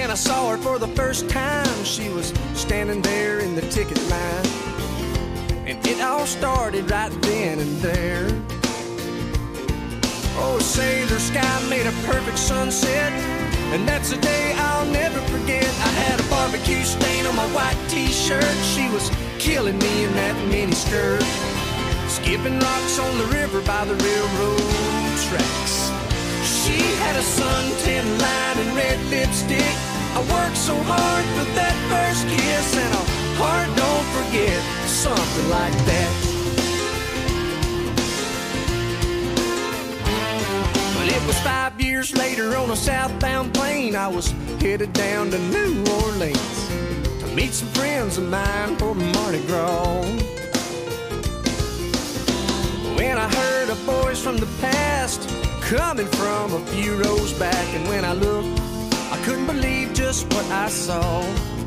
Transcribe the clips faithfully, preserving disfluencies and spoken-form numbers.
When I saw her for the first time, she was standing there in the ticket line. And it all started right then and there. Oh, say, the sky made a perfect sunset, and that's a day I'll never forget. I had a barbecue stain on my white t-shirt. She was killing me in that mini skirt, skipping rocks on the river by the railroad tracks. She had a suntan line and red lipstick. I worked so hard for that first kiss, and a heart don't forget, something like that. But it was five years later on a southbound plane. I was headed down to New Orleans to meet some friends of mine for Mardi Gras. When I heard a voice from the past coming from a few rows back, and when I looked, I couldn't believe just what I saw.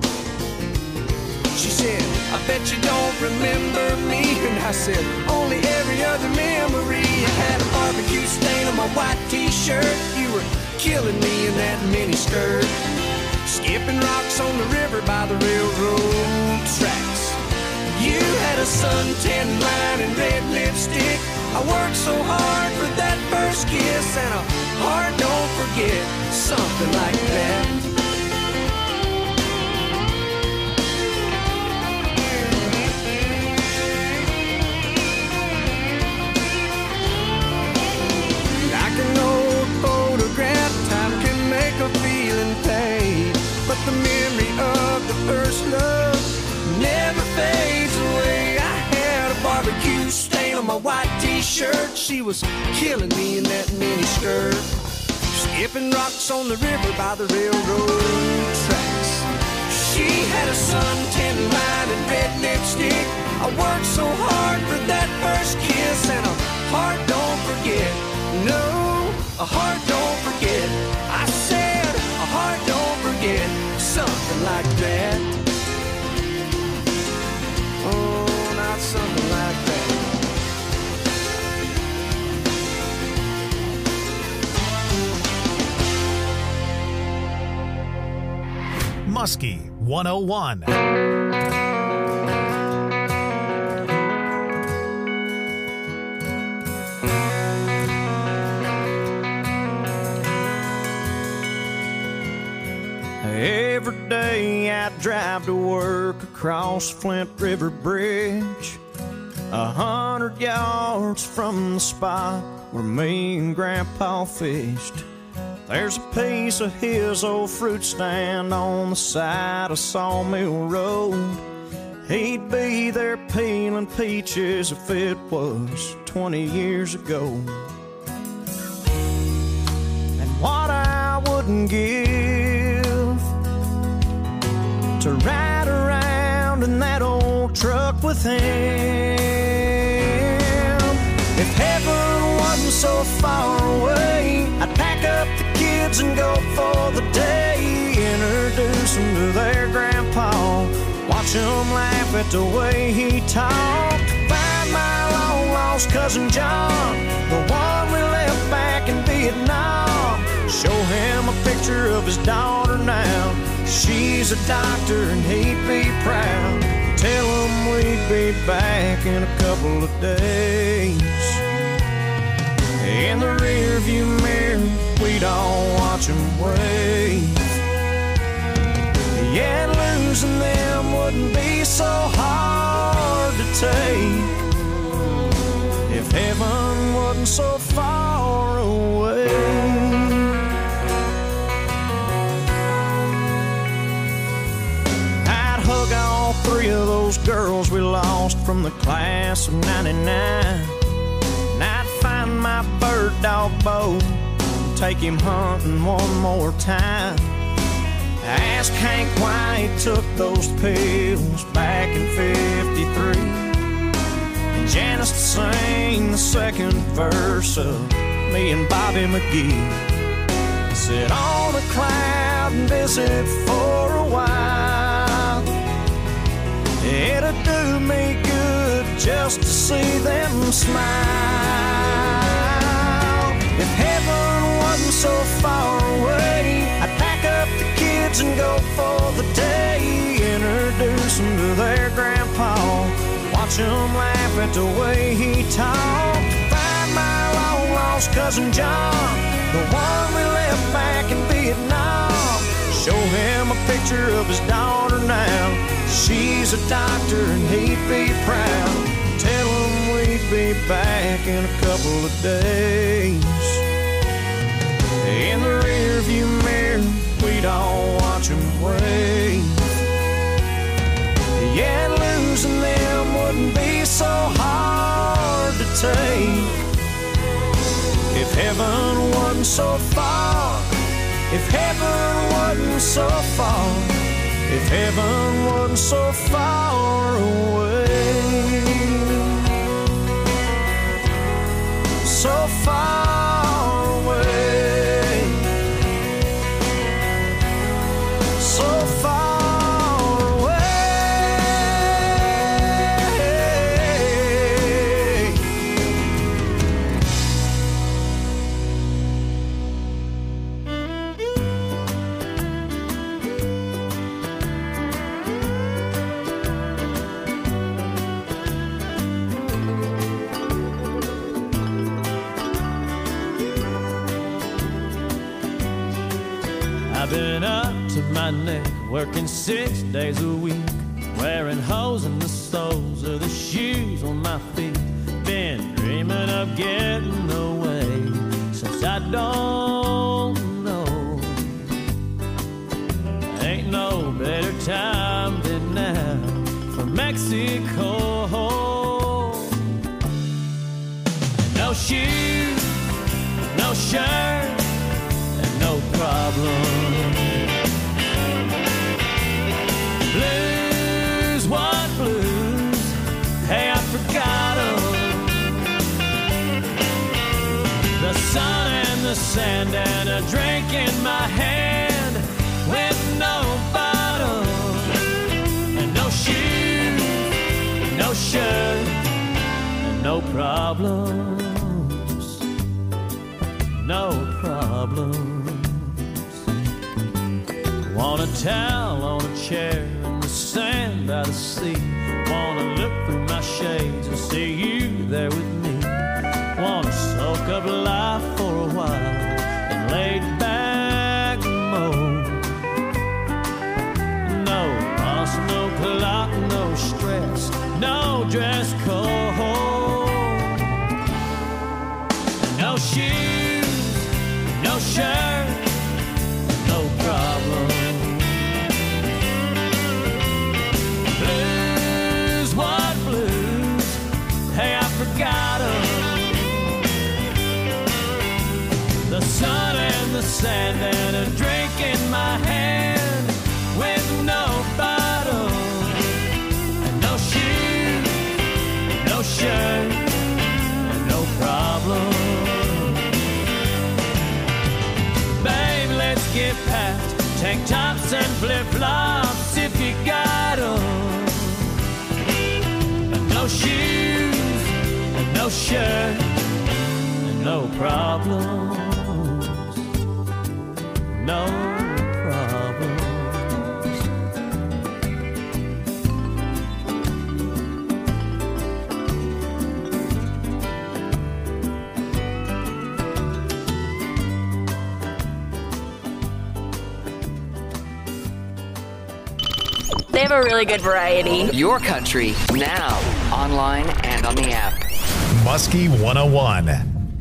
She said, I bet you don't remember me. And I said, only every other memory. I had a barbecue stain on my white t-shirt. You were killing me in that mini skirt, skipping rocks on the river by the railroad tracks. You had a suntan line and red lipstick. I worked so hard for that first kiss, and a heart don't forget, something like that. Like an old photograph, time can make a feeling fade, but the memory of the first love never fades away. I had a barbecue stain on my white t-shirt. She was killing me in that mini skirt, skipping rocks on the river by the railroad tracks. She had a suntan line and red lipstick. I worked so hard for that first kiss, and a heart don't forget. No, a heart don't forget. I said a heart don't forget, something like that. Oh, not something like that. Muskie one oh one. Every day I drive to work across Flint River Bridge, a hundred yards from the spot where me and Grandpa fished. There's a piece of his old fruit stand on the side of Sawmill Road. He'd be there peeling peaches if it was twenty years ago. And what I wouldn't give to ride around in that old truck with him. If heaven wasn't so far away, I'd pack up the kids and go for the day. Introduce them to their grandpa, watch them laugh at the way he talked. Find my long lost cousin John, the one we left back in Vietnam. Show him a picture of his daughter now. She's a doctor and he'd be proud. Tell him we'd be back in a couple of days. In the rearview mirror, we'd all watch him wave. Yeah, losing them wouldn't be so hard to take if heaven wasn't so far away. I'd hug all three of those girls we lost from the class of ninety-nine. And I'd find my bird dog Bo, take him hunting one more time. Ask Hank why he took those pills back in fifty-three. And Janice to sing the second verse of me and Bobby McGee. Sit on a cloud and visit for a while. It'd do me good just to see them smile. If heaven wasn't so far away, I'd pack up the kids and watch him laugh at the way he talked. Find my long lost cousin John, the one we left back in Vietnam. Show him a picture of his daughter now. She's a doctor and he'd be proud. Tell him we'd be back in a couple of days. In the rearview mirror, we'd all watch him wave. Yeah, losing them wouldn't be so hard to take if heaven wasn't so far. If heaven wasn't so far. If heaven wasn't so far away. So far away. So far. I've been up to my neck, working six days a week, wearing holes in the soles of the shoes on my feet. Been dreaming of getting away since I don't know. Ain't no better time than now for Mexico. No shoes, no shirt, no problem. Blues, what blues? Hey, I forgot 'em. The sun and the sand and a drink in my hand with no bottle and no shoes, no shirt, and no problems, no problems. Want a towel on a chair in the sand by the sea. Wanna look through my shades and see you there with me. Wanna soak up life for a while and lay back mode. No boss, no clock, no stress, no dress code. No shoes, no shirt, no problem. Blues, what blues? Hey, I forgot 'em. The sun and the sand and a drink in my hand with no bottle and no shoes, no shirt, and no problem. Babe, let's get past tank tops and flip-flops if you got 'em. No shoes, and no shirt, and no problems, no problems. They have a really good variety. Your country, now, online and on the app. Muskie one oh one.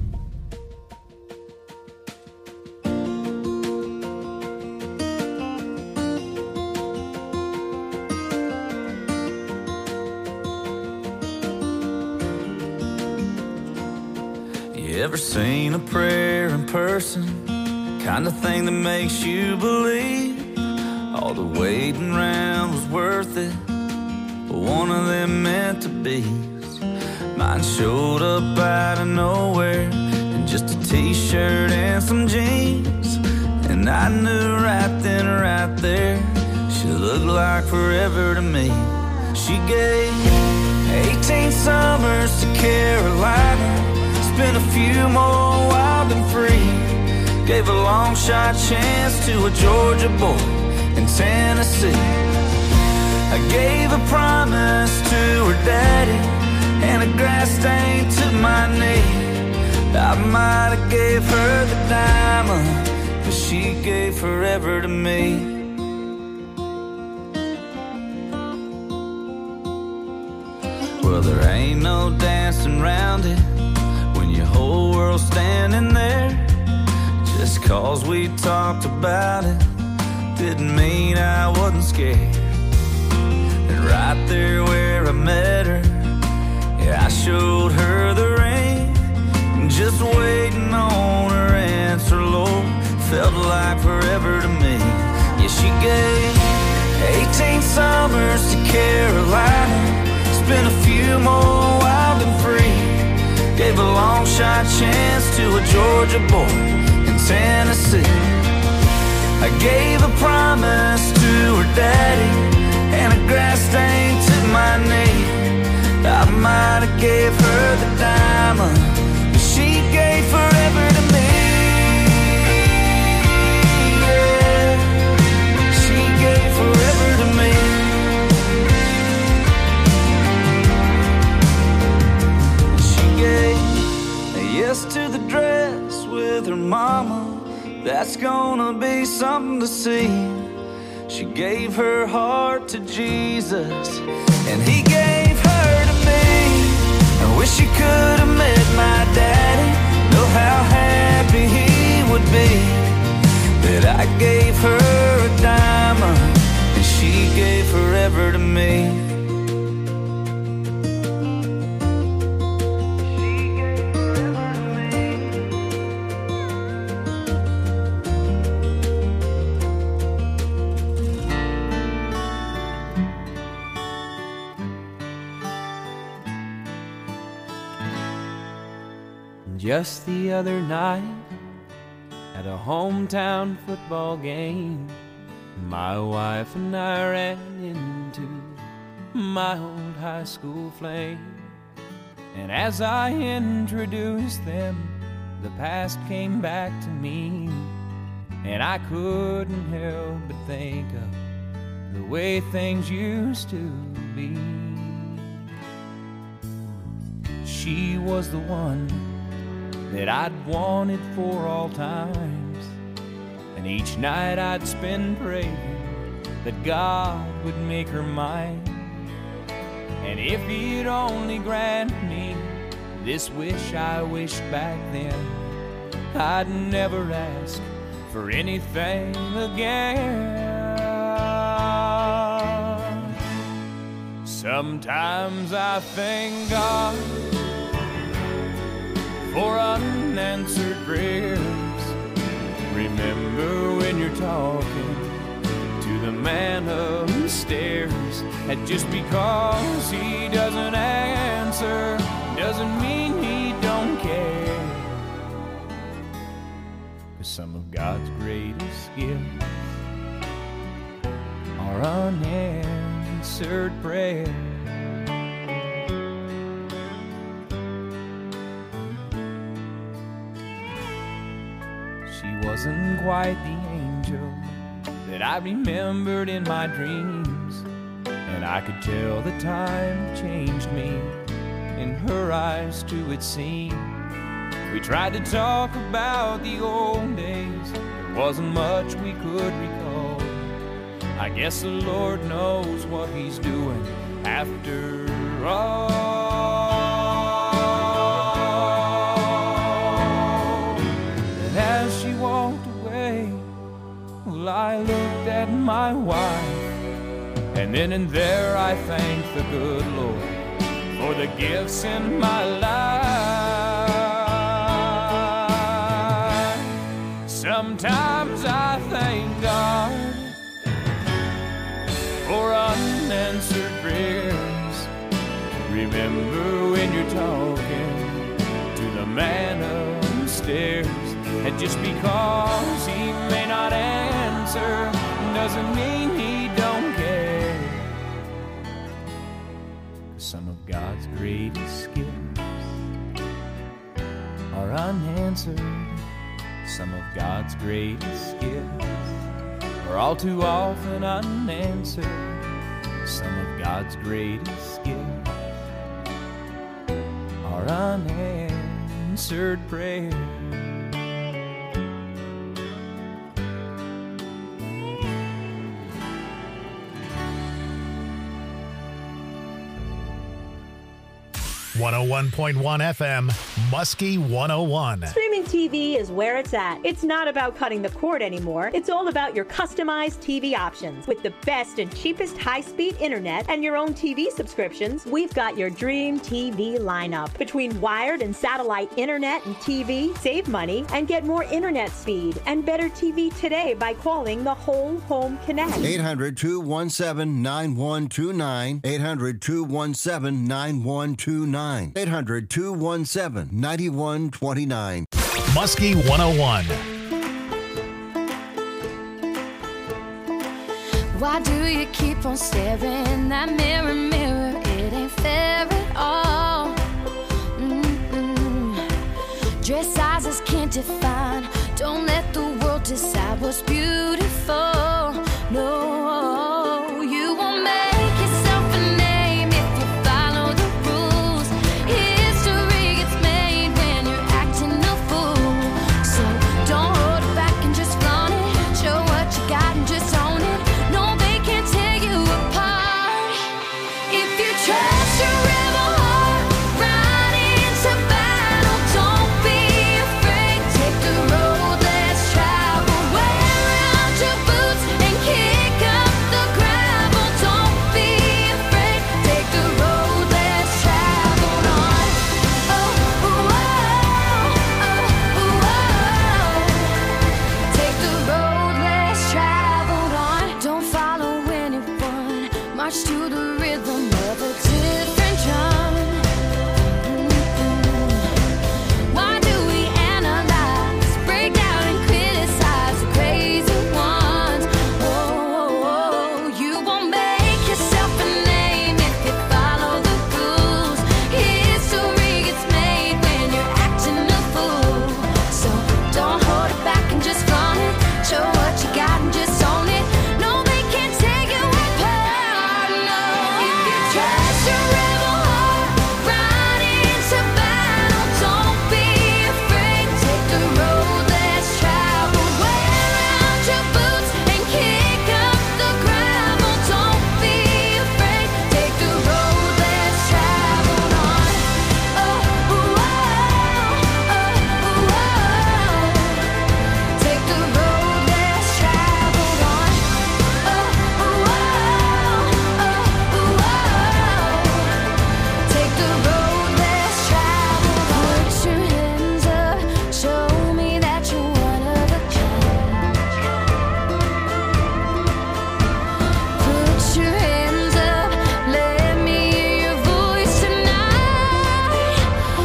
You ever seen a prayer in person? Kind of thing that makes you believe all the waiting around was worth it, but one of them meant to be. Mine showed up out of nowhere in just a t-shirt and some jeans, and I knew right then, right there, she looked like forever to me. She gave eighteen summers to Carolina, spent a few more wild and free, gave a long shot chance to a Georgia boy in Tennessee. I gave a promise to her daddy and a grass stain to my knee. I might have gave her the diamond, but she gave forever to me. Well, there ain't no dancing around it when your whole world's standing there. Just cause we talked about it didn't mean I wasn't scared. And right there where I met her, yeah, I showed her the ring. Just waiting on her answer, Lord, felt like forever to me. Yeah, she gave eighteen summers to Carolina, spent a few more wild and free. Gave a long shot chance to a Georgia boy in Tennessee. I gave a promise to her daddy and a grass stain to my knee. I might have gave her the diamond, but she gave forever to me. Yeah, she gave forever to me. She gave a yes to the dress with her mama. That's gonna be something to see. She gave her heart to Jesus, and he gave her to me. I wish you could have met my daddy, know how happy he would be that I gave her a diamond and she gave forever to me. Just the other night, at a hometown football game, my wife and I ran into my old high school flame. And as I introduced them, the past came back to me, and I couldn't help but think of the way things used to be. She was the one that I'd wanted for all times, and each night I'd spend praying that God would make her mine. And if he'd only grant me this wish I wished back then, I'd never ask for anything again. Sometimes I thank God for unanswered prayers. Remember when you're talking to the man upstairs, that just because he doesn't answer doesn't mean he don't care. 'Cause some of God's greatest gifts are unanswered prayers. Wasn't quite the angel that I remembered in my dreams, and I could tell the time changed me. In her eyes too it seemed. We tried to talk about the old days, there wasn't much we could recall. I guess the Lord knows what he's doing after all. I looked at my wife, and then and there I thanked the good Lord for the gifts in my life. Sometimes I thank God for unanswered prayers. Remember when you're talking to the man upstairs, and just because he may not answer doesn't mean he don't care. Some of God's greatest gifts are unanswered. Some of God's greatest gifts are all too often unanswered. Some of God's greatest gifts are unanswered prayers. one oh one point one F M, Muskie one oh one. Streaming T V is where it's at. It's not about cutting the cord anymore. It's all about your customized T V options. With the best and cheapest high-speed internet and your own T V subscriptions, we've got your dream T V lineup. Between wired and satellite internet and T V, save money and get more internet speed and better T V today by calling the Whole Home Connect. eight hundred, two one seven, nine one two nine. eight hundred, two one seven, nine one two nine. eight hundred, two one seven, nine one two nine. Muskie one oh one. Why do you keep on staring? That mirror, mirror, it ain't fair at all. Mm-mm. Dress sizes can't define. Don't let the world decide what's beautiful. No, you won't make yourself a name if you follow the rules. History gets made when you're acting a fool. So don't hold it back and just flaunt it. Show what you got and just own it. No, they can't tear you apart. If you trust your rebel heart, ride into battle. Don't be afraid. Take the road less traveled. Wear out your boots and kick up the gravel. Don't be afraid. Take the road less traveled on. Oh, oh, oh, oh, oh, oh. Take the road less traveled on. Don't follow anyone. March to the rhythm of a different drum. Mm-mm. Why do we analyze, break down and criticize the crazy ones? Oh, oh, oh. You won't make yourself a name if you follow the rules. History gets made when you're acting a fool. So don't hold it back and just flaunt it. Show what you got and just own it. No, they can't take you apart. No, if you trust your rebel heart, ride into battle. Don't be afraid. Take the road less traveled. Wear out your boots and kick up the gravel. Don't be afraid. Take the road less traveled on. Oh, oh, oh, oh, oh. Take the road less traveled on. Oh, oh, oh, oh, oh. Take the road less traveled on. Put your hands up, show me that you're one of a kind. Put your hands up, let me hear your voice tonight.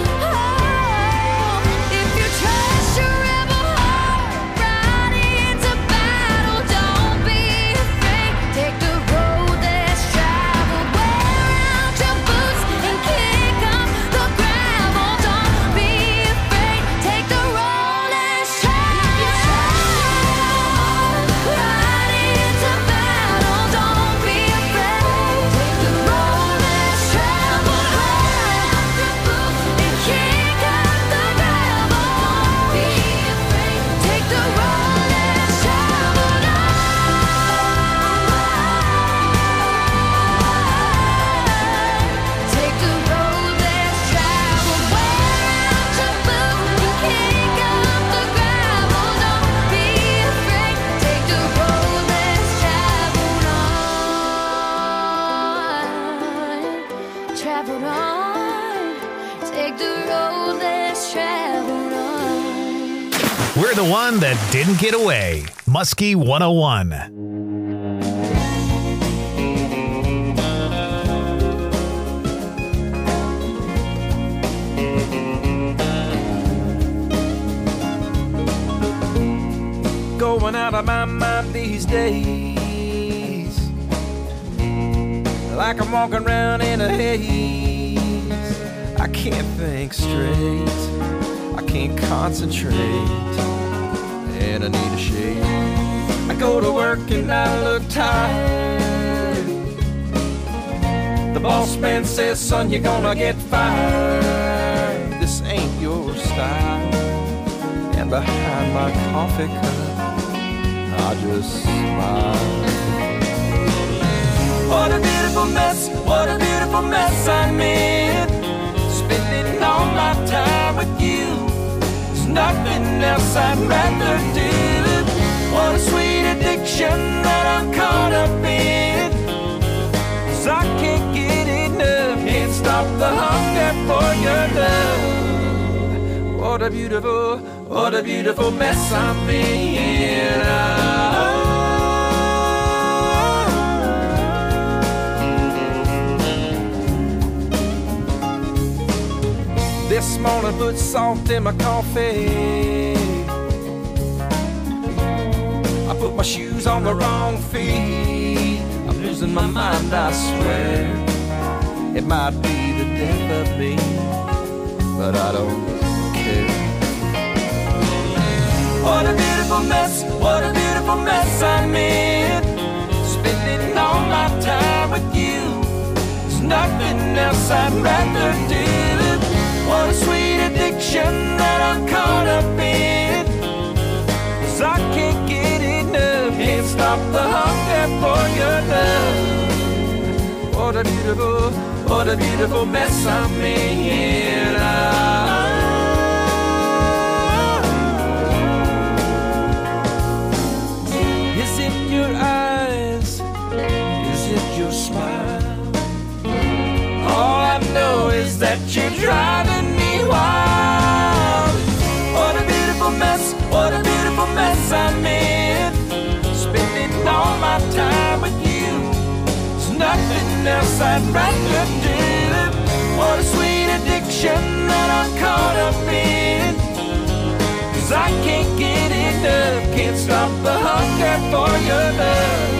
Oh, if you trust your rebel heart, ride into battle. Don't be afraid. Take the road less traveled. Wear out your boots and kick up the gravel. Don't be afraid. Take the road less traveled. Ride into battle. Don't be afraid. Take the road less traveled. Wear out your boots and kick up the gravel. Don't be afraid. Take the road less traveled. Take the road less traveled. Wear out your boots and kick up the gravel. Don't be afraid. Take the road less traveled on. Traveled on. Take the road less traveled on. We're the one that didn't get away. Muskie one oh one. Going out of my mind these days, like I'm walking around in a haze. I can't think straight, I can't concentrate, and I need a shave. I go to work and I look tired, boss man says, son, you're gonna get fired. This ain't your style. And behind my coffee cup, I just smile. What a beautiful mess, what a beautiful mess I'm in. Spending all my time with you. There's nothing else I'd rather do. What a sweet addiction that I'm caught up in. 'Cause I can't get enough, can't stop the hunger for your love. What a beautiful, what a beautiful mess I'm in. Oh. This morning put salt in my coffee. I put my shoes on the wrong feet. I'm losing my mind, I swear. It might be the death of me, but I don't care. What a beautiful mess, what a beautiful mess I'm in. Spending all my time with you. There's nothing else I'd rather do. What a sweet addiction that I'm caught up in. 'Cause I can't get enough, can't stop the hunger for your love. What a beautiful, what a beautiful mess I'm in. Oh. Is it your eyes? Is it your smile? All I know is that you're driving me wild. What a beautiful mess, what a beautiful mess I'm in. Spending all my time with you. There's nothing else I'd rather do. What a sweet addiction that I'm caught up in. 'Cause I can't get enough, can't stop the hunger for your love.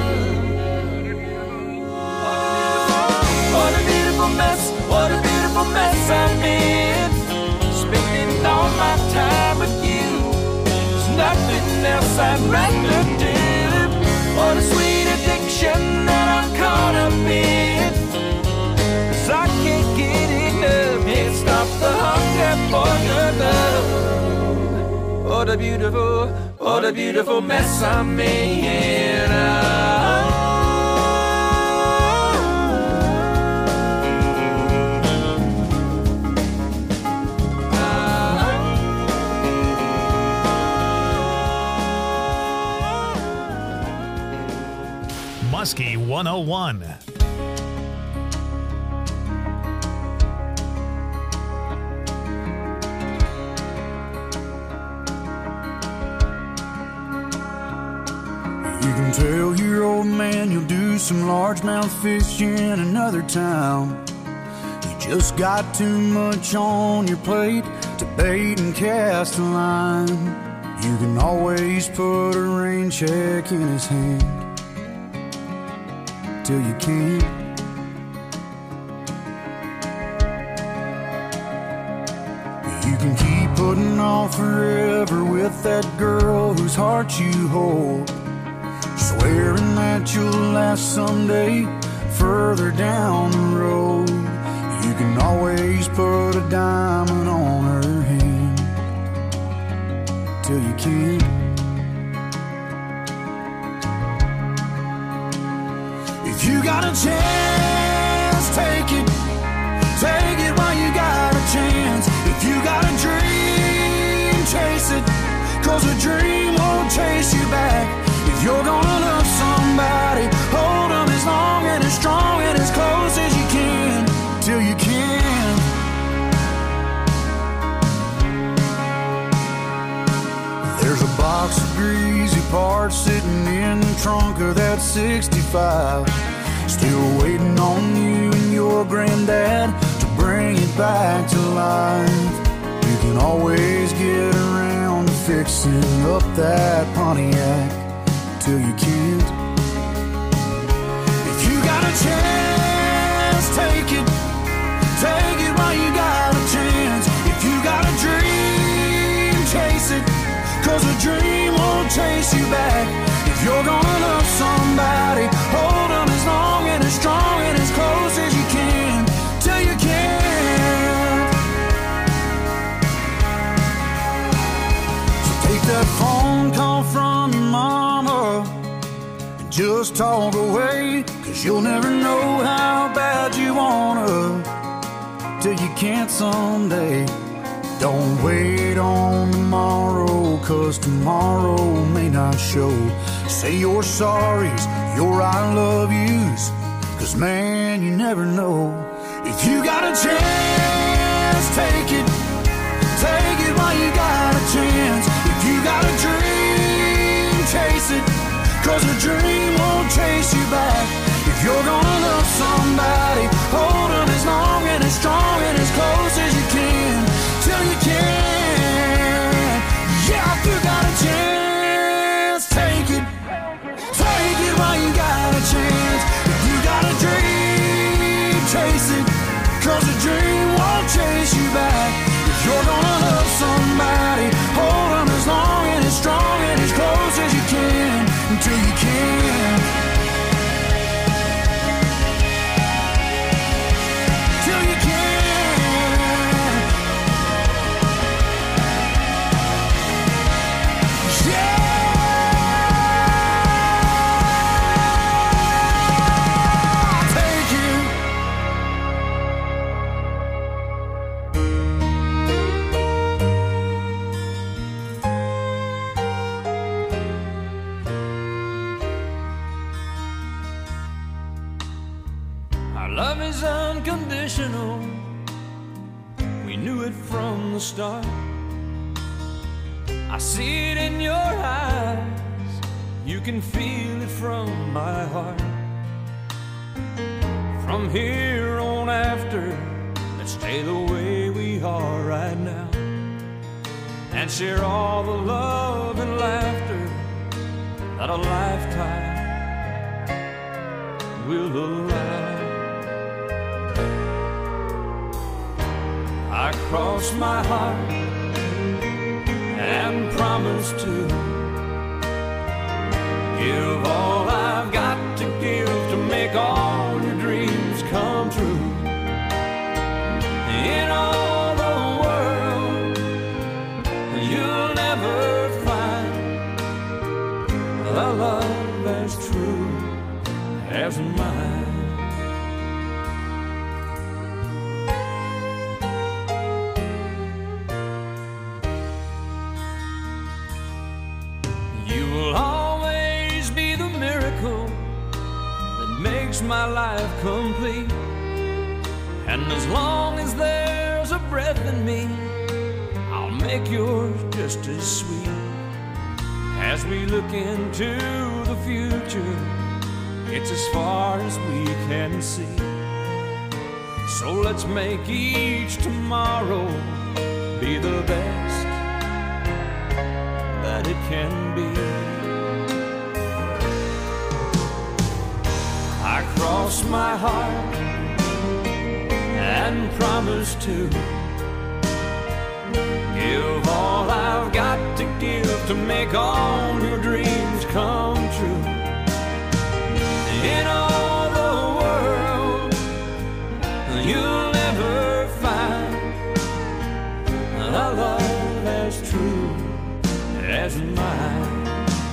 What a beautiful mess, what a beautiful mess I'm in. Spending all my time with you. There's nothing else I'd rather do. What a sweet addiction that I'm caught up in. 'Cause I can't get enough, can't stop the hunger for your love. What a beautiful, what a beautiful mess I'm in. Oh. Muskie one oh one. You can tell your old man you'll do some largemouth fishing in another town. You just got too much on your plate to bait and cast a line. You can always put a rain check in his hand till you can't. You can keep putting off forever with that girl whose heart you hold, swearing that you'll last someday further down the road. You can always put a diamond on her hand till you can't. If you got a chance, take it. Take it while you got a chance. If you got a dream, chase it. 'Cause a dream won't chase you back. If you're gonna love somebody, hold them as long and as strong and as close as you can till you can. There's a box of greasy parts sitting in the trunk of that sixty-five, still waiting on you and your granddad to bring it back to life. You can always get around to fixing up that Pontiac till you can't. If you got a chance, take it. Take it while you got a chance. If you got a dream, chase it. 'Cause a dream won't chase you back. If you're gonna love somebody, hold them as long and as strong and as close as you just talk away, 'cause you'll never know how bad you wanna till you can't someday. Don't wait on tomorrow, 'cause tomorrow may not show. Say your sorries, your I love yous, 'cause man, you never know. If you got a chance, take it. Take it while you got a chance. If you got a dream, chase it, 'cause a dream won't chase you back. If you're gonna love somebody, hold them as long and as strong and as close as you can, till you can. Yeah, if you got a chance, take it. Take it while you got a chance. If you got a dream, chase it, 'cause a dream won't chase you back. If you're gonna love somebody, hold them as long and as strong and as close as you can, until you can. Till you can. Yeah. Take it. Our love is unconditional. We knew it from the start. I see it in your eyes. You can feel it from my heart. From here on after, let's stay the way we are right now, and share all the love and laughter that a lifetime will allow. I cross my heart and promise to give all I've got to give to make all your dreams come true. In all the world, you'll never find a love as true as mine. You will always be the miracle that makes my life complete. And as long as there's a breath in me, I'll make yours just as sweet. As we look into the future, it's as far as we can see. So let's make each tomorrow be the best that it can be. I cross my heart and promise to give all I've got to give to make all your dreams come true. In all the world, you'll never find a love as true as mine.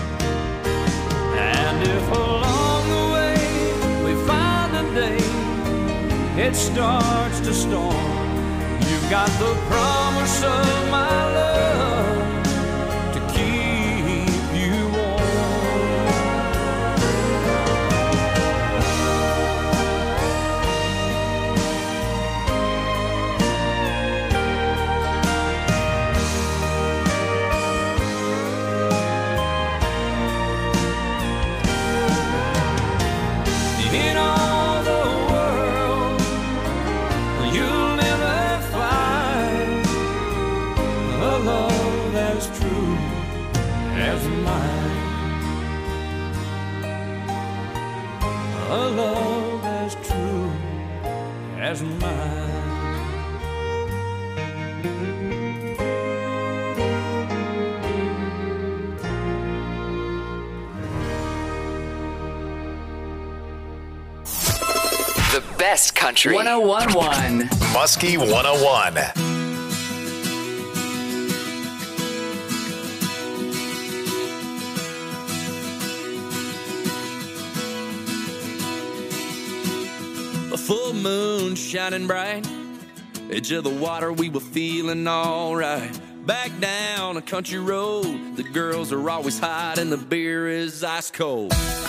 And if along the way we find a day it starts to storm, you've got the promise of my love to keep you in all the world, you'll never find a love as true as mine. A love as true as mine. The best country. one oh one point one. Muskie one oh one. full moon shining bright, edge of the water, we were feeling alright. Back down a country road, the girls are always hot and the beer is ice cold.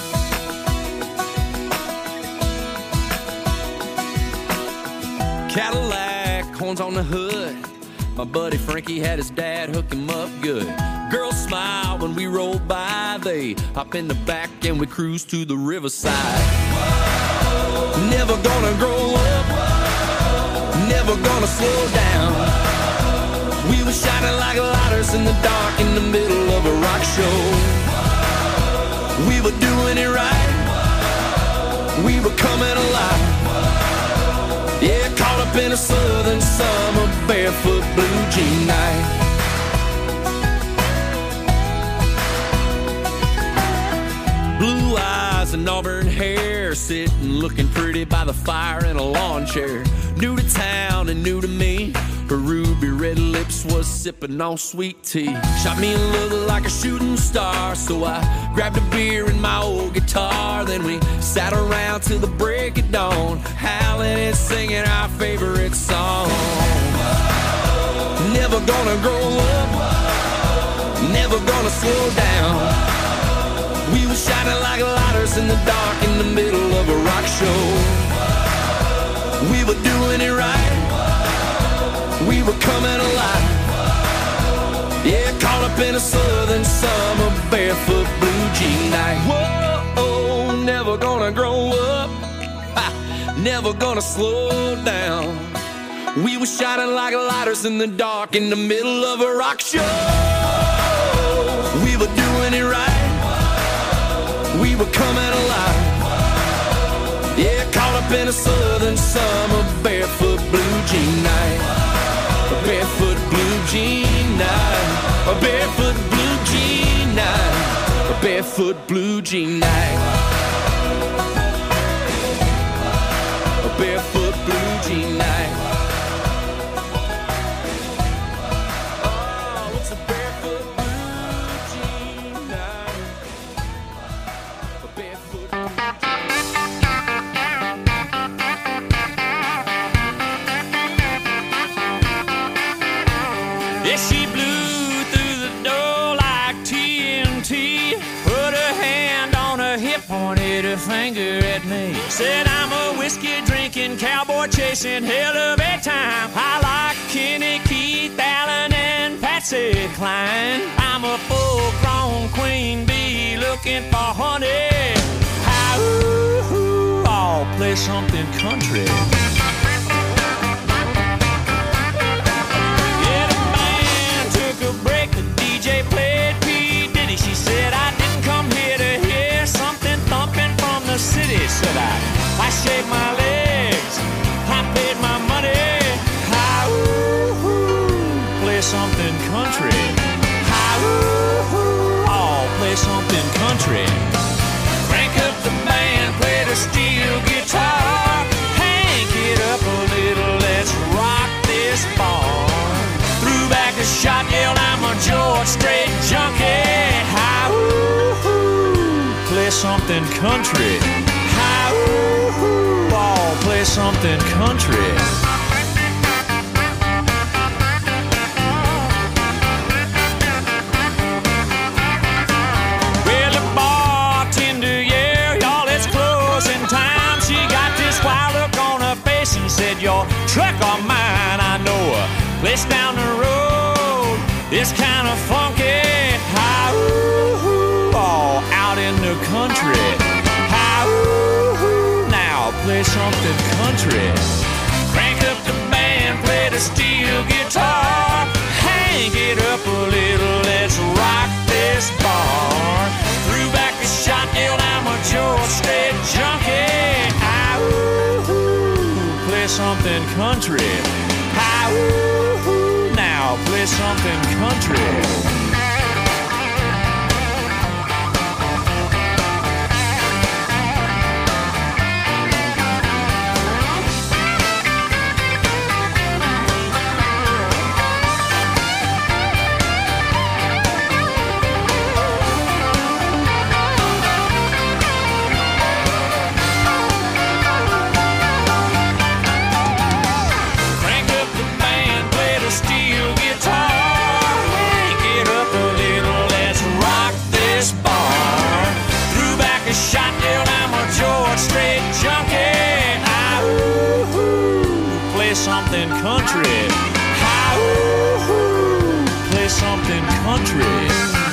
Cadillac, horns on the hood, my buddy Frankie had his dad hook him up good. Girls smile when we roll by, they hop in the back and we cruise to the riverside. Whoa. Never gonna grow up, whoa. Never gonna slow down. We were shining like lighters in the dark in the middle of a rock show. Whoa. We were doing it right, whoa. We were coming alive. Whoa. Yeah, caught up in a southern summer barefoot blue jean night. Blue eyes and auburn hair, sitting looking pretty by the fire in a lawn chair. New to town and new to me, her ruby red lips was sipping on sweet tea. Shot me a look like a shooting star, so I grabbed a beer and my old guitar. Then we sat around till the break of dawn, howling and singing our favorite song. Never gonna grow up, never gonna slow down. We were shining like lighters in the dark in the middle of a rock show. We were doing it right, we were coming alive. Yeah, caught up in a southern summer barefoot blue jean night. Whoa, never gonna grow up, ha, never gonna slow down. We were shining like lighters in the dark in the middle of a rock show. We were doing it right, we were coming alive. Yeah, caught up in a southern summer barefoot blue jean night. A barefoot blue jean night. A barefoot blue jean night. A barefoot blue jean night. A barefoot blue jean night. Oh, it's a barefoot blue jean night. A barefoot blue jean night. Yeah, she blew through the door like T N T. Put her hand on her hip, pointed her finger at me. Said I'm a whiskey drinking, cowboy chasing hell of a time. I like Kenny, Keith, Allen, and Patsy Cline. I'm a full-grown queen bee looking for honey. How, ooh, ooh, I'll play something country. Played P. Diddy. She said I didn't come here to hear something thumping from the city. Said I, I shaved my legs, I paid my money. Hi, ooh, ooh, play something country. Hi, ooh, ooh, oh, play something country. Crank up the band, play the steel guitar. Hank it up a little, let's rock this bar. Threw back a shot, yelled I'm a George Strait junkie. Hi, ooh, ooh, play something country. Hi, ooh, ooh, oh, play something country. Well, the bartender, yeah, y'all, it's closing time. She got this wild look on her face and said, your truck or mine, I know a place down the road, it's kind of funky. Hi, ooh, ooh, oh, out in the country. Hi, ooh, ooh, now play something country. Crank up the band, play the steel guitar. Hang it up a little, let's rock this bar. Threw back a shot, yelled I'm a George Strait junkie. Hi, ooh, ooh, play something country. Hi, ooh, ooh, now play something country. something country. Hi-hoo, play something country.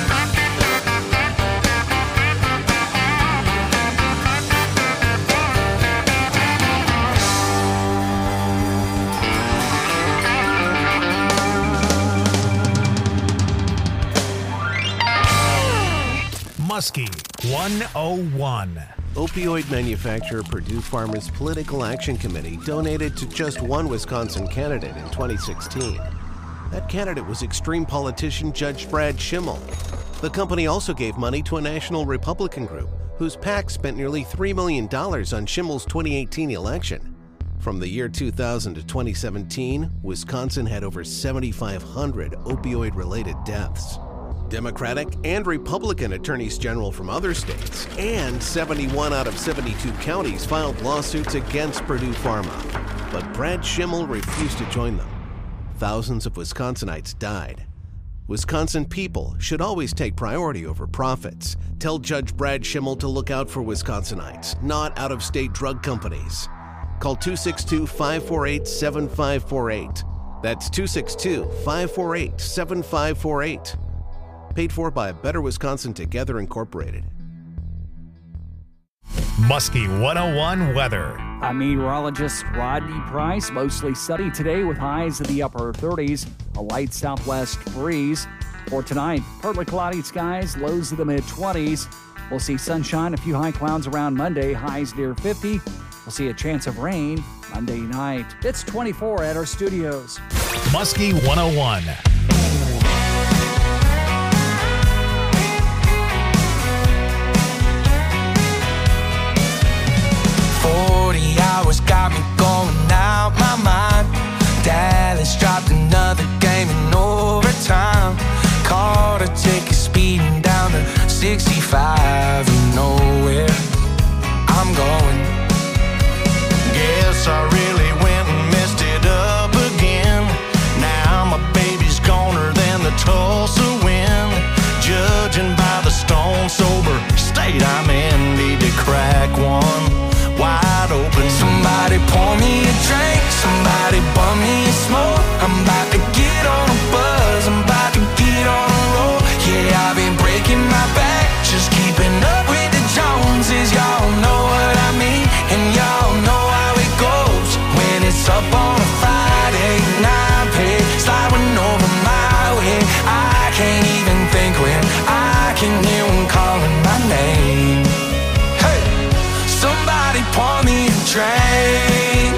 Muskie one oh one. Opioid manufacturer Purdue Pharma's Political Action Committee donated to just one Wisconsin candidate in twenty sixteen. That candidate was extreme politician Judge Brad Schimmel. The company also gave money to a national Republican group whose PAC spent nearly three million dollars on Schimmel's twenty eighteen election. From the year two thousand to twenty seventeen, Wisconsin had over seventy-five hundred opioid-related deaths. Democratic and Republican attorneys general from other states and seventy-one out of seventy-two counties filed lawsuits against Purdue Pharma. But Brad Schimmel refused to join them. Thousands of Wisconsinites died. Wisconsin people should always take priority over profits. Tell Judge Brad Schimmel to look out for Wisconsinites, not out-of-state drug companies. Call two six two, five four eight, seven five four eight. That's two six two, five four eight, seven five four eight. Paid for by Better Wisconsin Together Incorporated. Muskie one oh one weather. I'm meteorologist Rodney Price. Mostly sunny today with highs in the upper thirties. A light southwest breeze. For tonight, partly cloudy skies, lows in the mid-twenties. We'll see sunshine, a few high clouds around Monday, highs near fifty. We'll see a chance of rain Monday night. It's twenty-four at our studios. Muskie one oh one. forty hours got me going out my mind. Dallas dropped another game in overtime. Caught a ticket speeding down to sixty-five. You know where I'm going. Guess I really went and messed it up again. Now my baby's goner than the Tulsa wind. Judging by the stone sober state I'm in, need to crack one wide open. Somebody pour me a drink, somebody bum me a smoke. I'm about to get on a buzz, I'm about to get on a roll. Yeah, I've been breaking my back, just keeping up with the Joneses. Y'all know what I mean, and y'all know how it goes. When it's up on a Friday night, pay sliding over my way. I can't even think when I can hear one calling my name. Hey, somebody pour me a drink,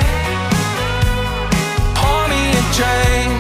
pour me a drink.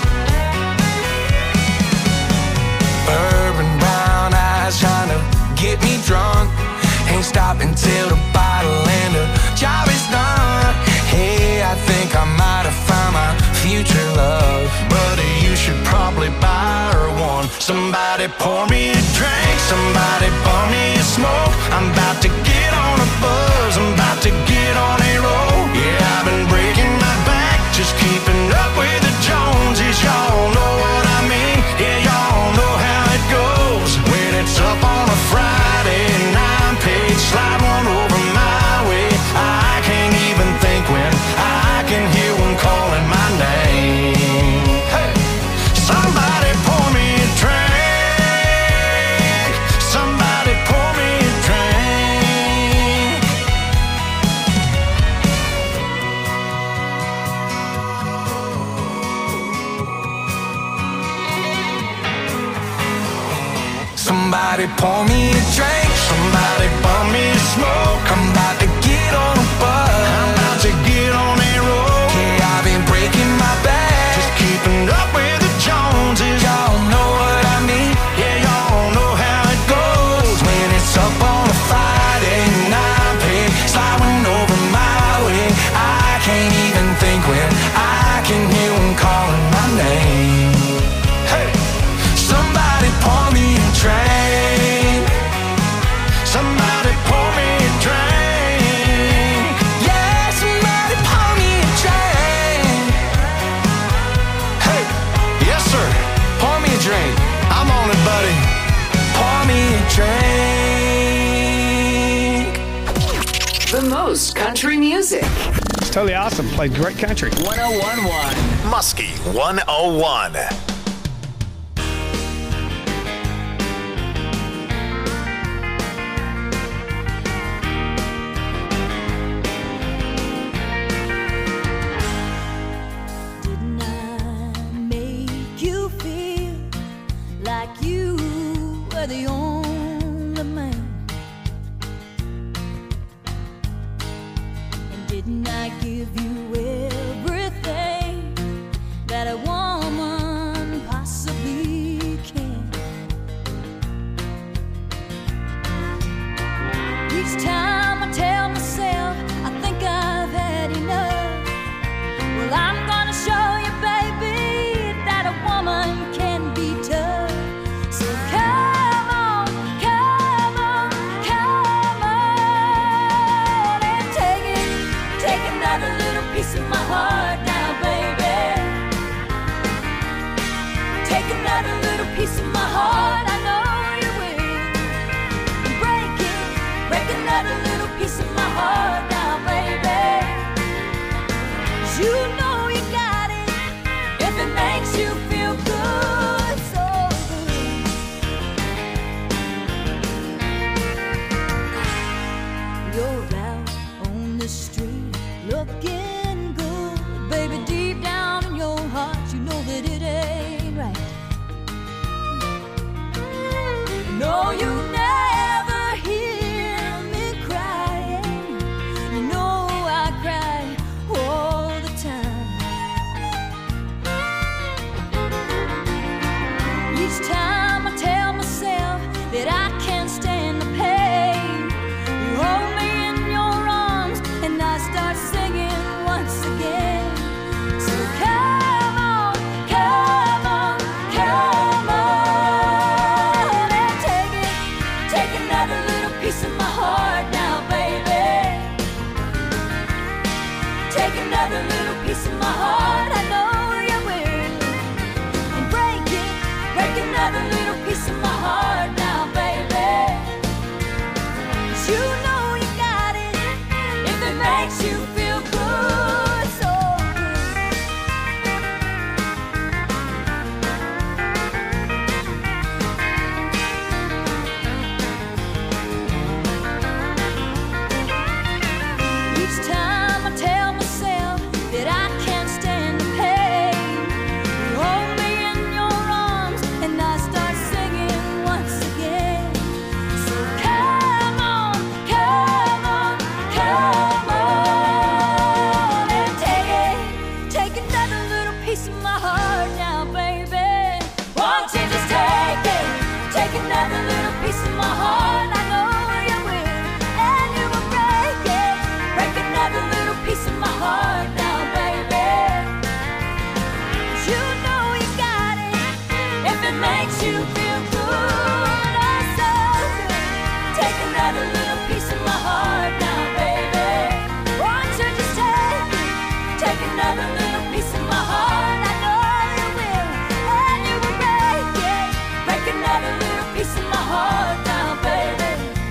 Bourbon brown eyes trying to get me drunk. Ain't stopping till the bottle and the job is done. Hey, I think I might have found my future love. Buddy, you should probably buy her one. Somebody pour me a drink, somebody pour me a smoke. I'm about to get on a buzz, I'm about to get on a roll. Yeah, I've been breaking my back, just keeping up with the Joneses. Y'all know what I mean, yeah, y'all know how it goes. When it's up on a Friday night, page slide one over my way. I can't even think when I can hear one calling my name. Hey, somebody pour me a drink, somebody pour me a drink. Somebody pour me a drink, somebody bum me a smoke. I'm about to get on a buzz, I'm about to get on a roll. Yeah, I've been breaking my back, just keeping up with the Joneses. Y'all know what I mean, yeah, y'all know how it goes. When it's up on a Friday night, pay sliding over my way. I can't even think when I can hear one calling my name. Hey, somebody pour me a drink, somebody pour me a drink. Yeah, somebody pour me a drink. Hey, yes sir, pour me a drink. I'm on it, buddy. Pour me a drink. The most country music. totally awesome. Played great country. one oh one point one Muskie one oh one. Didn't I make you feel like you were the only man? And didn't I give you everything that a woman possibly can? Each time I tell myself I think I've had enough, well, I'm gonna show you, baby, that a woman can be tough. So come on, come on, come on and take it, take another little piece of my heart now, baby. Take another little piece of my heart, I know you will. And break it, break another little piece of my heart now, baby. 'Cause you know you got it if it makes you feel good, so good. You're out on the street looking good, baby. Deep down in your heart, you know that it ain't right. No, you never hear me crying. You know I cry all the time. Each time I tell myself that I can't stand the pain, you hold me in your arms and I start singing once again. So come on, come on, come on and take it, take another little piece of my heart now, baby. Take another little piece of my heart, I know you will. And break it, break another little piece of my heart now, baby. 'Cause you know you got it if it makes you feel good, so good. Each time I tell myself that I can't stand the pain, you hold me in your arms and I start singing once again. So come on, come on, come on and take it, take another little piece of my heart now, baby. Won't you just take it, take another little piece of my heart, I know you will. And you will break it, break another little piece of my heart now, baby. 'Cause you know you got it if it makes you feel good, oh so good. Take another little piece of my heart now, baby. Won't you just take it, take another little piece of my heart, I know you will. And you will break it, break another little piece of my heart now, baby.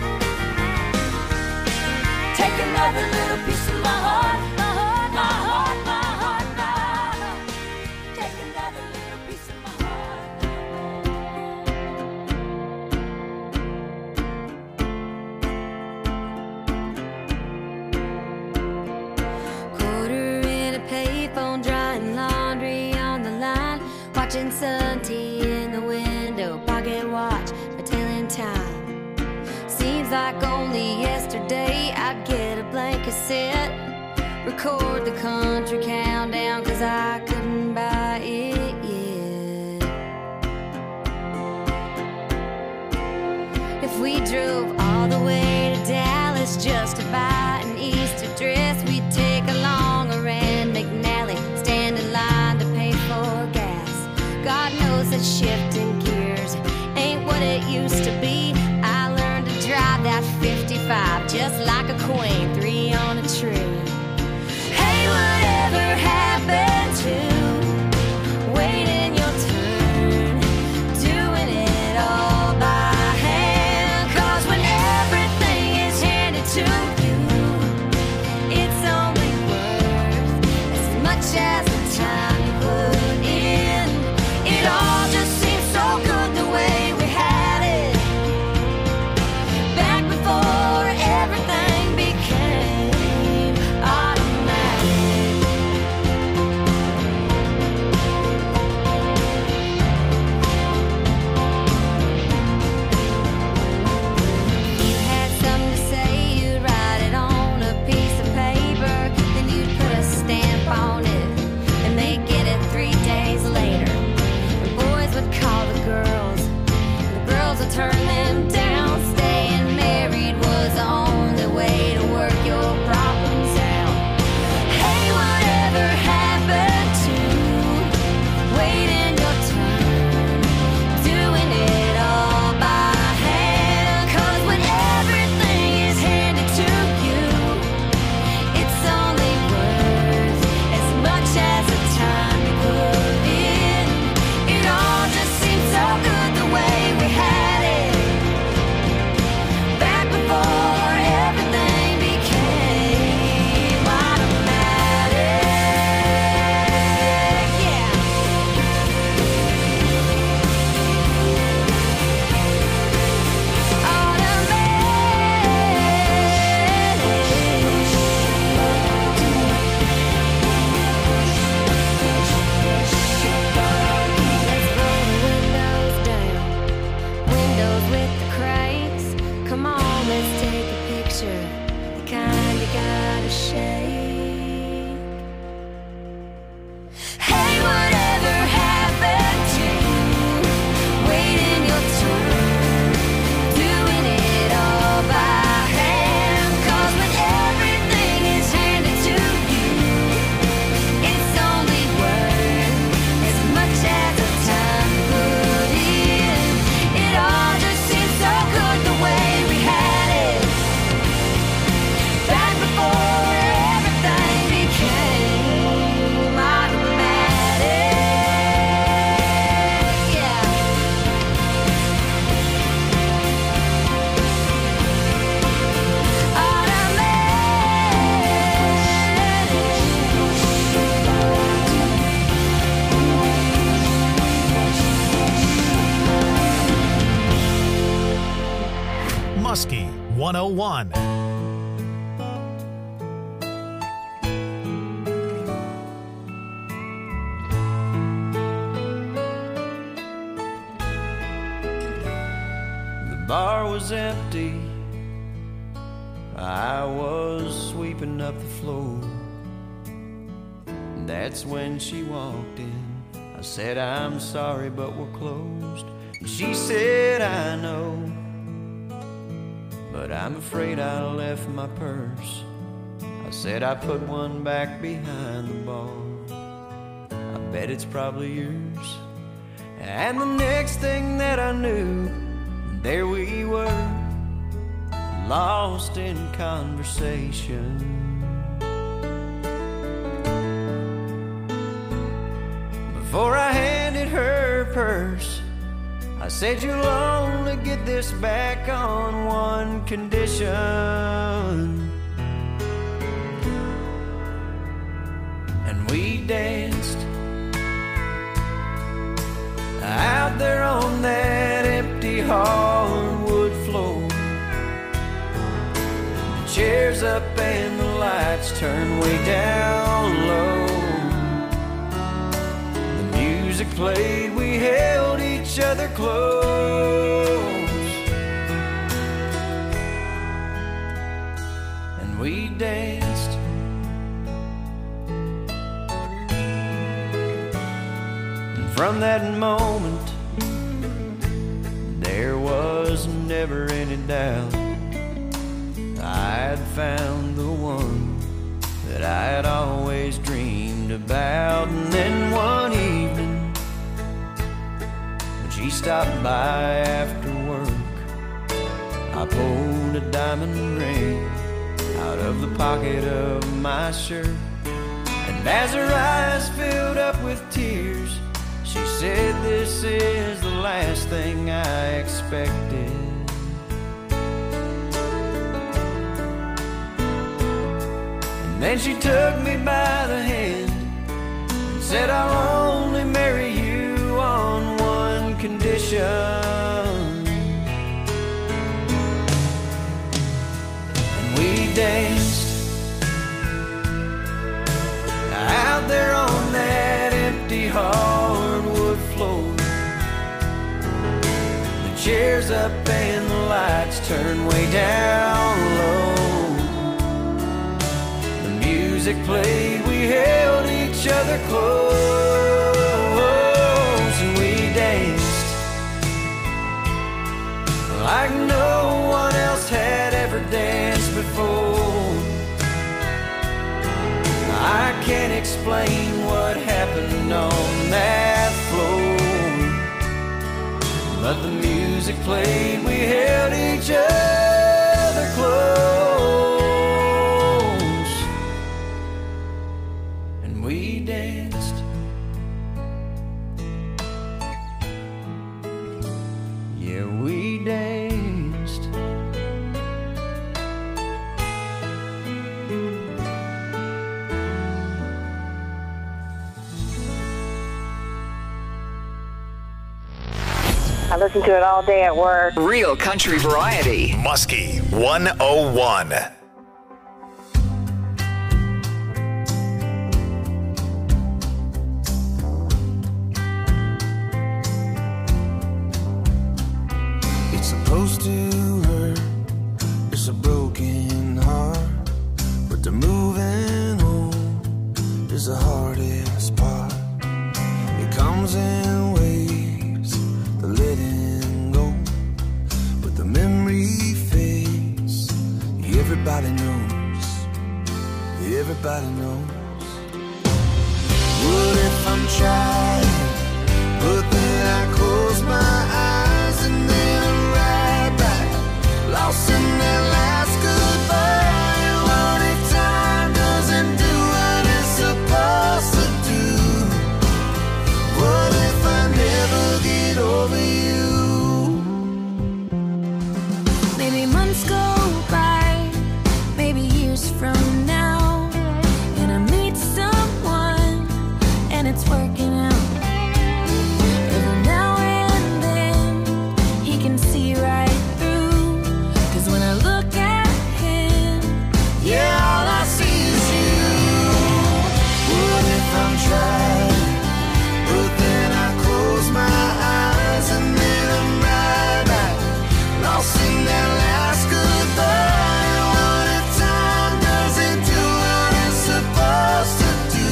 Take another little piece of my heart, my heart, my heart, my heart, my heart. Take another little piece of my heart. Quarter in a payphone, drying laundry on the line, watching Sun T in the window, pocket watch, a telling time. Seems like only yesterday I'd get a blank cassette, record the country countdown, 'cause I couldn't buy it yet. If we drove all the way to Dallas just to buy an Easter dress, we'd take along a Rand McNally, stand in line to pay for gas. God knows that shifting gears ain't what it used to be. I learned to drive that fifty-five just like a queen, three on a tree. Hey, whatever happened to waiting your turn, doing it all by hand? 'Cause when everything is handed to you, it's only work. on, let's take a picture, the kind you gotta shake. Hey, whatever happened to waiting your turn, doing it all by hand? 'Cause when everything is handed to you, it's only worth as much as the time put in. It all just seems so good the way we had it back before everything became automatic. Yeah. Muskie one oh one. The bar was empty. I was sweeping up the floor. And that's when she walked in. I said, I'm sorry, but we're closed. And she said, I know, but I'm afraid I left my purse. I said, I put one back behind the bar. I bet it's probably yours. And the next thing that I knew, there we were, lost in conversation. Before I handed her purse, I said, you'll only get this back on one condition. And we danced out there on that empty hardwood floor. The chairs up and the lights turned way down low. The music played, we held each other close, and we danced. And from that moment, there was never any doubt I'd found the one that I had always dreamed about. And then one evening, when she stopped by after work, I pulled a diamond ring out of the pocket of my shirt. And as her eyes filled up with tears, she said, this is the last thing I expected. And then she took me by the hand and said, I'll only marry you on one condition. And we danced out there on that empty hardwood floor. The chairs up and the lights turned way down low. The music played, we held each other close, and we danced like no one else had ever danced before. I can't explain what happened on that floor, but the music played, we held each other close, and we danced. Yeah, we danced. I listen to it all day at work. Real country variety. Muskie one oh one. It's supposed to hurt across a broken heart, but the moving on is the hardest part. It comes in waves, the letting go, but the memory fades. Everybody knows, everybody knows. What if I'm trying, but then I close my eyes and then I'm right back, lost in that last goodbye. What if time doesn't do what it's supposed to do? What if I never get over you? Maybe months go by, maybe years from now, and I meet someone and it's working out. Every now and then he can see right through, 'cause when I look at him, Yeah, all I see is you. What if I'm trying, but then I close my eyes and then I'm right back, lost in that last goodbye. What if time doesn't do what it's supposed to do?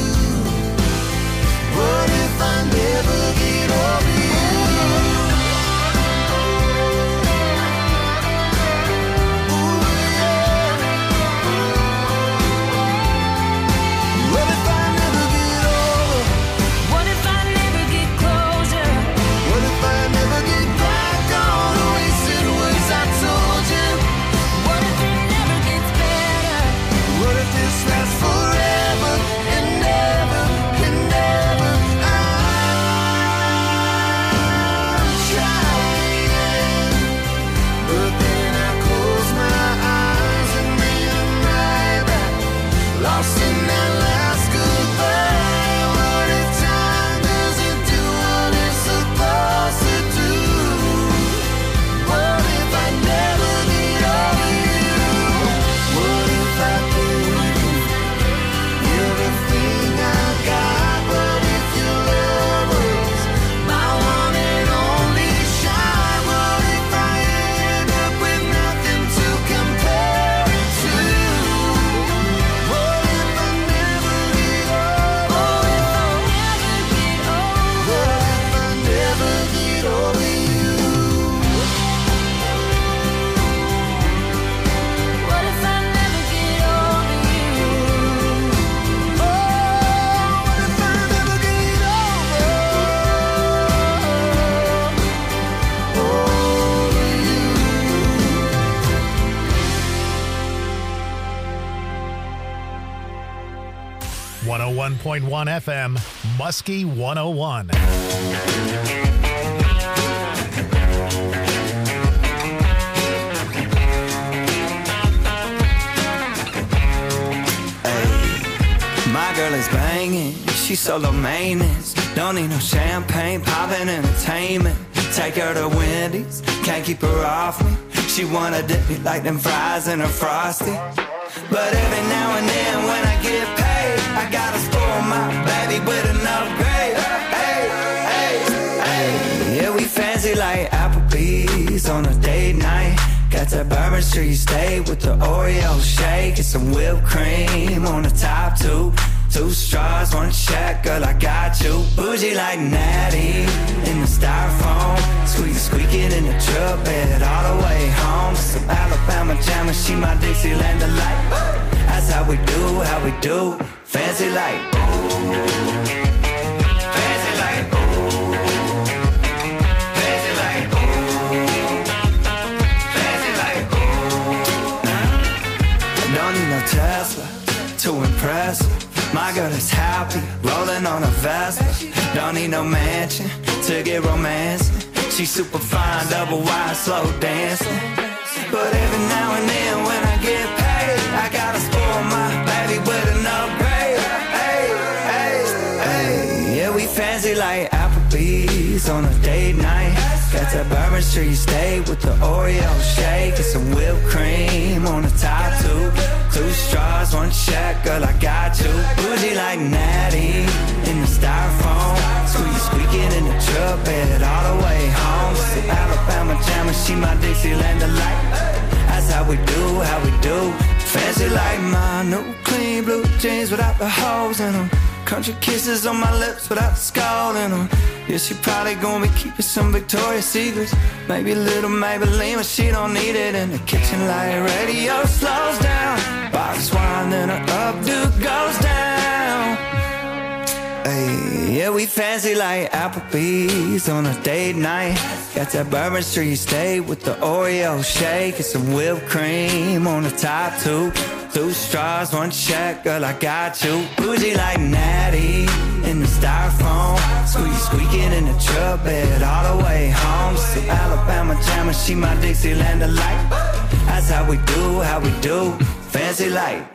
What if I never get over you? What if I never get over? what if I never get closure? What if I never get back on the wasted words I told you? What if it never gets better? What if this lasts forever and never and never? I'm trying, but then I close my eyes and then I'm right back, lost in that last goodbye. What if time doesn't do what it's supposed to do? What if I never get over you? What if I gave you everything I got, but if your love was my one and only shot? What if I end up with nothing to compare it to? What if I never get over? What if I never get over you? What if I never get over you? Oh, what if I never get over? Over you. one oh one point one F M, Muskie one oh one. My girl is banging, she's solo maintenance. Don't need no champagne, poppin' entertainment. Take her to Wendy's, can't keep her off me. She wanna dip me like them fries in a Frosty. But every now and then when I get paid, I gotta spoil my baby with an upgrade. Hey, hey, hey. Yeah, we fancy like Applebee's on a date night. Got that Bourbon Street steak with the Oreo shake and some whipped cream on the top two. Two straws, one check, girl, I got you. Bougie like Natty in the styrofoam. Squeak, squeaking in the truck bed all the way home. Some Alabama jammer, she my Dixieland delight. That's how we do, how we do. Fancy like, ooh. Fancy like, ooh. Fancy like, ooh. Fancy like, ooh. I don't need no Tesla to impress her. My girl is happy, rolling on a Vespa. Don't need no mansion to get romance. She's super fine, double wide, slow dancing. But every now and then when I get paid, I gotta spoil my baby with an upgrade. Hey, hey, hey. Yeah, we fancy like Applebee's on a date night. Got that Bourbon Street steak with the Oreo shake and some whipped cream on the top two. Two straws, one check, girl, I got you. Bougie like Natty in the styrofoam. Squeak, squeaking in the truck bed all the way home. Some Alabama jammer, she my Dixieland delight. That's how how we do, how we do. Fancy like my new clean blue jeans without the holes in them. Country kisses on my lips without the skull in them. Yeah, she probably gonna be keeping some Victoria's Secrets. Maybe a little Maybelline, but she don't need it. In the kitchen light radio slows down. Box wine, then her updo goes down. Hey, yeah, we fancy like Applebee's on a date night. Got that Bourbon Street steak with the Oreo shake and some whipped cream on the top two. Two straws, one check, girl, I got you. Bougie like Natty in the styrofoam. Squeak, squeaking in the truck bed all the way home. So Alabama jammer, she my Dixieland delight. That's how we do, how we do. Fancy like.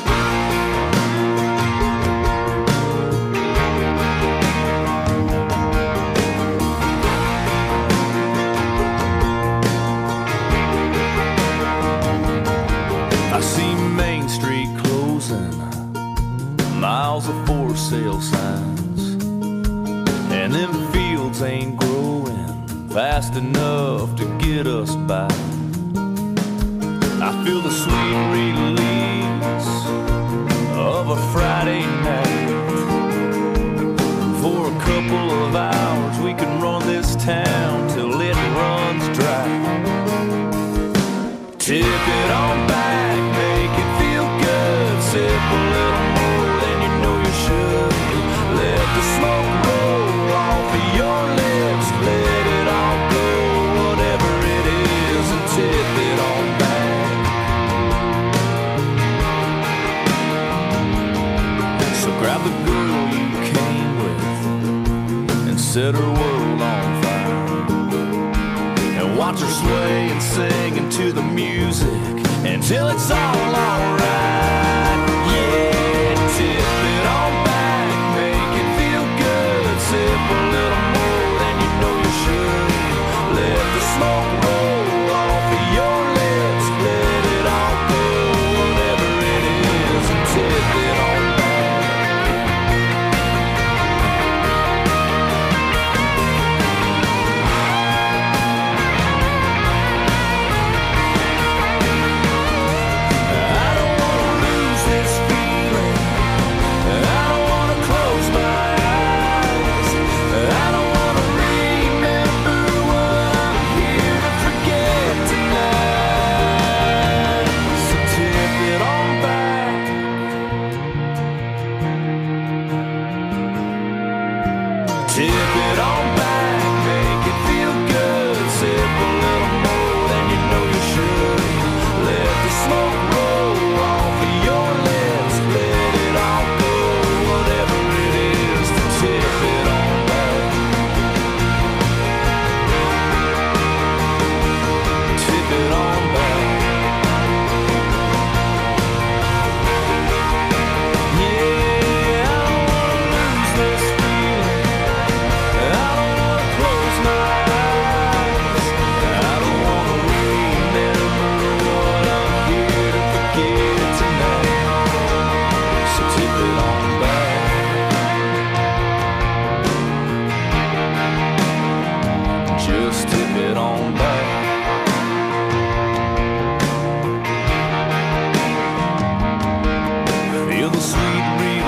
I see Main Street closing, miles of for sale signs, and them fields ain't growing fast enough to get us by. I feel the sweet release of a Friday night. For a couple of hours we can run this town till it runs dry. Tip it on back, make it feel good. Sip a little more than you know you should. Let the smoke roll off of your lips. Let it all go, whatever it is, and tip it on back. So grab the girl you came with and set her world on fire. And watch her sway and sing into the music until it's all alright.